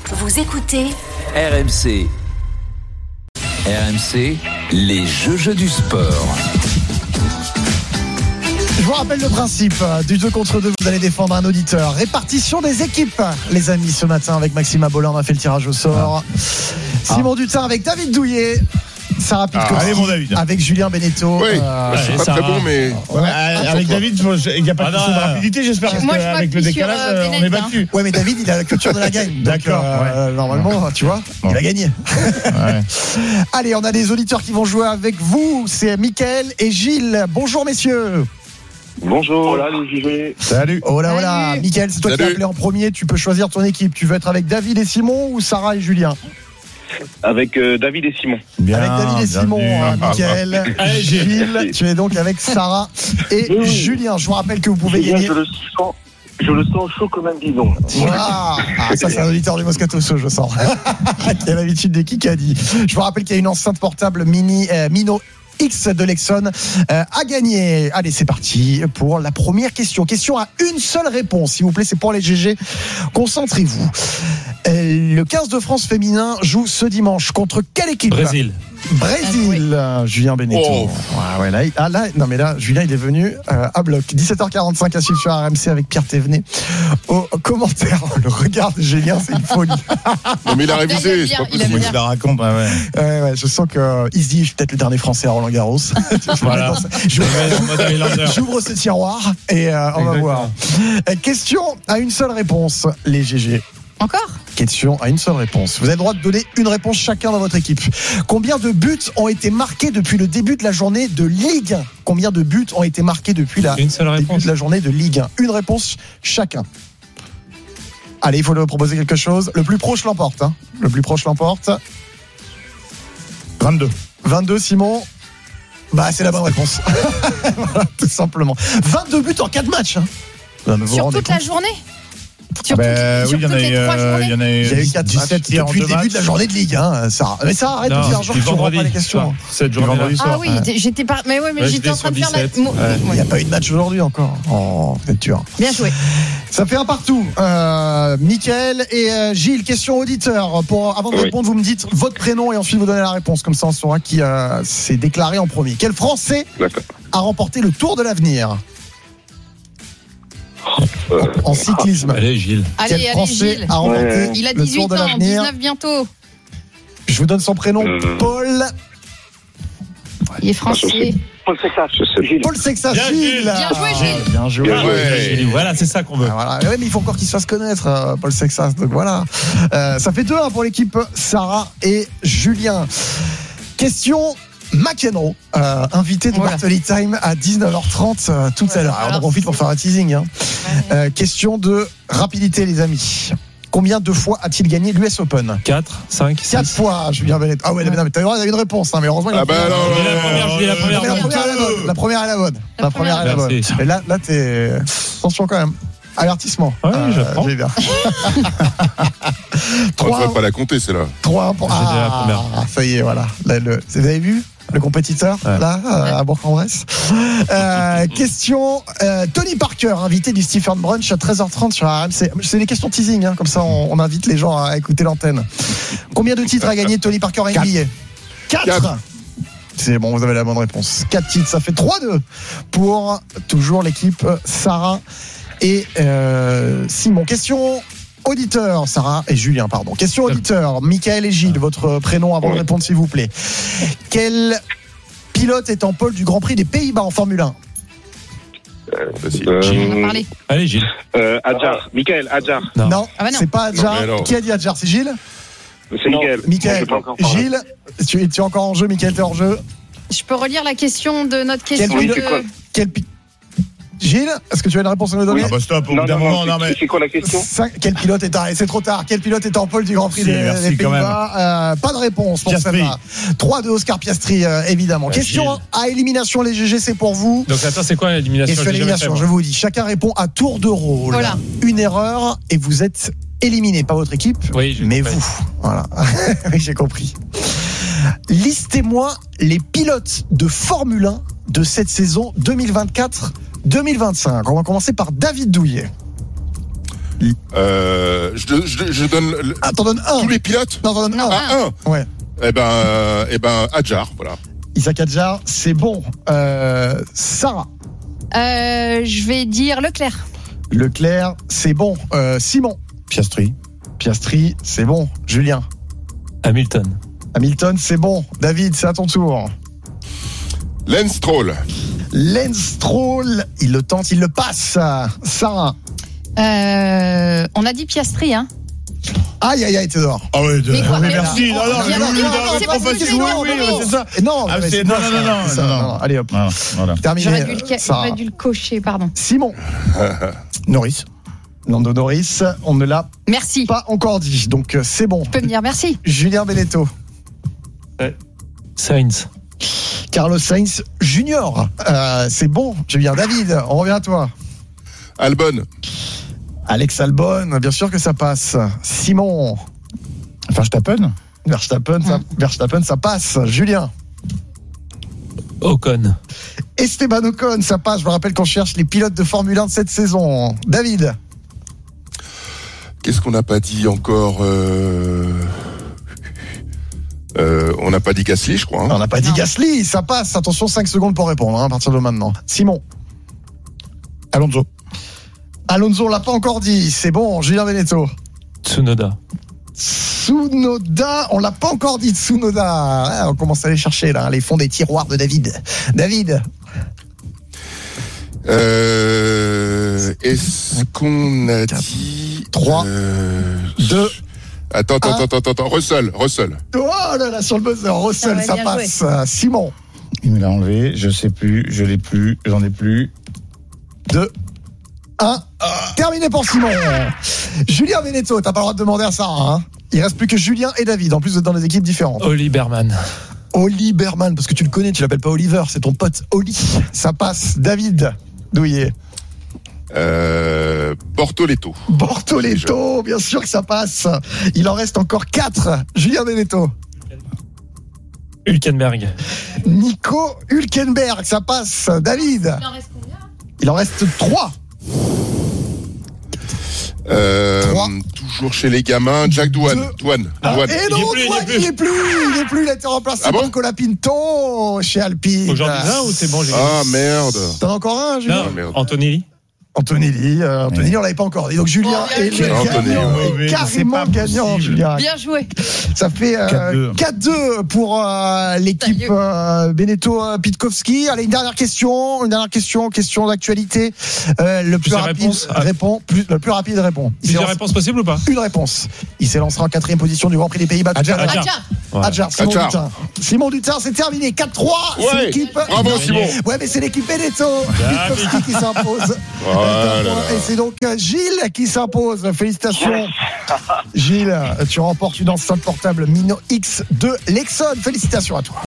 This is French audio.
Vous écoutez RMC. RMC, les jeux du sport. Je vous rappelle le principe du 2 contre 2, vous allez défendre un auditeur. Répartition des équipes, les amis, ce matin avec Maxime Abolin, on a fait le tirage au sort. Simon Dutin avec David Douillet. Sarah Pitkowski allez, mon David. avec Julien Beneteau. Oui, je suis pas très bon, mais. Avec David, il n'y a pas de question de rapidité, j'espère. Parce Moi, je qu'avec le m'appuie décalage, sur on est battu. Ouais, mais David, il a la culture de la gagne. D'accord, Normalement, tu vois, il va gagner. Ouais. Allez, on a des auditeurs qui vont jouer avec vous. C'est Mickaël et Gilles. Bonjour, messieurs. Bonjour. Hola, les JG. Salut. Oh là, oh là. Salut. Mickaël, c'est toi qui as appelé en premier. Tu peux choisir ton équipe. Tu veux être avec David et Simon ou Sarah et Julien? Avec David et Simon. Bien, Avec David et Simon, Mickaël. Allez, Gilles, tu es donc avec Sarah et Julien. Je vous rappelle que vous pouvez gagner. Je le sens chaud comme un bidon. Ah, ça c'est un auditeur du Moscato Show, je sens. Qui a l'habitude des Kikadi. Je vous rappelle qu'il y a une enceinte portable Mino X de Lexon à gagner. Allez, c'est parti pour la première question. Question à une seule réponse, s'il vous plaît, c'est pour les GG. Concentrez-vous. Le 15 de France féminin joue ce dimanche contre quelle équipe? Brésil. Julien Beneteau. Oh. Ouais, là, Julien, il est venu à bloc. 17h45 à suivre sur RMC avec Pierre Thévenet. Au commentaire, le regard de Julien, c'est une folie. Non, mais il a révisé, c'est pas Il a possible. bien. Je la raconte, ouais. Je sens qu'il se dit, je suis peut-être le dernier Français à Roland Garros. Voilà. J'ouvre ce tiroir et on va voir. Question à une seule réponse, les GG. Encore? Question à une seule réponse. Vous avez le droit de donner une réponse chacun dans votre équipe. Combien de buts ont été marqués depuis le début de la journée de Ligue 1? Combien de buts ont été marqués depuis le début de la journée de Ligue 1? Une réponse chacun. Allez, il faut leur proposer quelque chose. Le plus proche l'emporte. Le plus proche l'emporte. 22. 22, Simon. Bah, c'est la bonne réponse. Voilà, tout simplement. 22 buts en 4 matchs. Non, mais vous vous Sur rendez toute la compte? journée? Sur Oui, toutes les 3 journées? il y en a eu Il y a eu 4 17 hier en depuis le 2 début matchs. de la journée de Ligue 1, Sarah. Mais ça, arrête de faire genre que tu comprends pas les questions. 7 jours vendredi soir. Ah oui, j'étais pas. Mais ouais, mais Ouais, j'étais en train de faire la. j'étais sur 17. Il n'y a pas eu de match aujourd'hui encore. Oh, vous êtes dur. Bien joué. Ça fait un partout. Mickaël et Gilles, question auditeur. Avant de répondre, vous me dites votre prénom et ensuite vous donnez la réponse. Comme ça, on saura qui s'est déclaré en premier. Quel Français D'accord. a remporté le Tour de l'Avenir en cyclisme? Allez, Gilles. Quel Allez, Français Gilles. a remporté Il a le 18 Tour de ans, l'Avenir? 19 bientôt. Je vous donne son prénom. Paul. Il est français. Paul Sexas. Gilles. Paul Sexas. Bien, Gilles. Gilles. Bien joué, Gilles. Bien joué. Bien joué. Voilà, c'est ça qu'on veut. Voilà. Ouais, mais il faut encore qu'il se fasse connaître, Paul Sexas. Donc voilà. Ça fait 2-1 pour l'équipe Sarah et Julien. Question McEnroe, invité de Voilà. Bartoli Time à 19h30 tout à l'heure. Alors, on en profite pour faire un teasing. Question de rapidité, les amis. Combien de fois a-t-il gagné l'US Open? 4, 5, 4 fois, Julien Benet. Ah ouais, non, mais t'as eu une réponse, mais heureusement il a Ah bah non, la première est la bonne. La première est la bonne. Merci. Mais là, t'es. Attention quand même. Avertissement. Oui, j'apprends. J'ai bien. on ne va pas la compter, c'est là. 3-1 pour. J'ai déjà la première. Ça y est, voilà. Là, vous avez vu le compétiteur, Ouais. là, à Bourg-en-Bresse. Question Tony Parker, invité du Stephen Brunch à 13h30 sur RMC. C'est des questions teasing, comme ça on invite les gens à écouter l'antenne. Combien de titres a gagné Tony Parker en NBA? 4. C'est bon, vous avez la bonne réponse. 4 titres, ça fait 3-2 pour toujours l'équipe Sarah et Simon. Question auditeur, Sarah et Julien, pardon. Question auditeur, Mickaël et Gilles, votre prénom avant de répondre s'il vous plaît. Quel pilote est en pole du Grand Prix des Pays-Bas en Formule 1? Facile. On en a parlé. Allez, Gilles. Adjar. Michael, Adjar. Non, Ah bah non. c'est pas Non, mais Adjar. alors. Qui a dit Adjar? C'est Gilles? C'est Michael. Mickaël. Je peux encore parler. Gilles, tu es encore en jeu, Mickaël, t'es en jeu. Je peux relire la question de notre question. Quel c'est quoi Gilles, est-ce que tu as une réponse à nous donner? Ah bah stop, au bout d'un moment, non mais. C'est quoi la question? Quel pilote est c'est trop tard. Quel pilote est en pole du Grand Prix Si, des merci, quand Pays-Bas? Pas de réponse pour Piastri. celle-là. 3-2 Oscar Piastri, évidemment. Question Gilles. à élimination, les GG, c'est pour vous. Donc attends, c'est quoi l'élimination? Question à élimination, je vous dis. Chacun répond à tour de rôle. Voilà. Une erreur et vous êtes éliminé. Pas votre équipe, Oui, j'ai mais compris. vous. Voilà. Oui, j'ai compris. Listez-moi les pilotes de Formule 1 de cette saison 2024-2025. On va commencer par David Douillet. Je donne Ah, t'en donnes un. tous les pilotes. Non, t'en donnes un. Ah, un. Ouais. Eh ben, Adjar, voilà. Isaac Adjar, c'est bon. Sarah. Je vais dire Leclerc. Leclerc, c'est bon. Simon. Piastri. Piastri, c'est bon. Julien. Hamilton. Hamilton, c'est bon. David, c'est à ton tour. Lance Stroll. Lance Stroll, il le tente, il le passe. Sarah. On a dit Piastri, hein. Aïe, aïe, aïe, Théodore. Ah ouais, Mais quoi, mais merci. non, Non, non, viens, oui, viens, non, c'est trop pas facile. possible, Oui, non, c'est ça. Non, Ah, mais c'est- c'est non, pas non, ça, non, c'est ça. non. Allez, hop. Voilà. Terminé. J'aurais dû le cocher, pardon. Simon. Norris. Lando Norris, on ne l'a Merci. pas encore dit, donc c'est bon. Tu peux me dire merci. Julien Benetto. Sainz. Carlos Sainz Junior. C'est bon, Julien. David, on revient à toi. Albon. Alex Albon, bien sûr que ça passe. Simon. Verstappen. Verstappen, ça passe. Julien. Ocon. Esteban Ocon, ça passe. Je me rappelle qu'on cherche les pilotes de Formule 1 de cette saison. David. Qu'est-ce qu'on n'a pas dit encore On n'a pas dit Gasly, je crois. Hein. On n'a pas dit Gasly, ça passe. Attention, 5 secondes pour répondre à partir de maintenant. Simon. Alonso. Alonso, on l'a pas encore dit. C'est bon, Julien Benetto. Tsunoda. Tsunoda, on l'a pas encore dit. Tsunoda. On commence à aller chercher là, les fonds des tiroirs de David. David. Est-ce qu'on a dit 3, 2. Attends. Russell. Oh là là, sur le buzzer. Russell, ça bien passe. Simon. Il me l'a enlevé. Je sais plus. Je l'ai plus. J'en ai plus. 2, 1. Terminé pour Simon. Julien Benetto, t'as pas le droit de demander à Sarah. Hein. Il reste plus que Julien et David. En plus, vous êtes dans des équipes différentes. Oli Berman. Oli Berman, parce que tu le connais, tu l'appelles pas Oliver, c'est ton pote Oli. Ça passe. David Douillet. Bortoletto. Bortoletto, bien sûr que ça passe. Il en reste encore 4. Julien Benetto. Hülkenberg. Nico Hülkenberg, ça passe. David. Il en reste combien? Il en reste 3. 3. Toujours chez les gamins, Jack Douane. Douane. Et non, il est plus. Il a été remplacé par Nicolas Pinto chez Alpine. Aujourd'hui, ça ou c'est bon, j'ai Ah merde. T'en as encore un, Julien? Non, merde. Antonelli. Antonelli, on l'avait pas encore dit. Donc Julien est le Antonelli, gagnant, oui, est carrément c'est pas gagnant, possible. Julien. Bien joué. Ça fait 4-2 pour l'équipe Benetto Pitkowski. Allez, une dernière question, question d'actualité. Le plus rapide répond. Le plus rapide répond. Plusieurs réponses possibles ou pas? Une réponse. Il s'élancera en 4e position du Grand Prix des Pays-Bas. Adjar, Simon Dutin. Simon Dutin, c'est terminé. 4-3. C'est Ouais. l'équipe. Bravo Simon. Ouais, mais c'est l'équipe Benetto Pitkowski qui s'impose. Et c'est donc Gilles qui s'impose. Félicitations. Gilles, tu remportes une enceinte portable Mino X de Lexon. Félicitations à toi.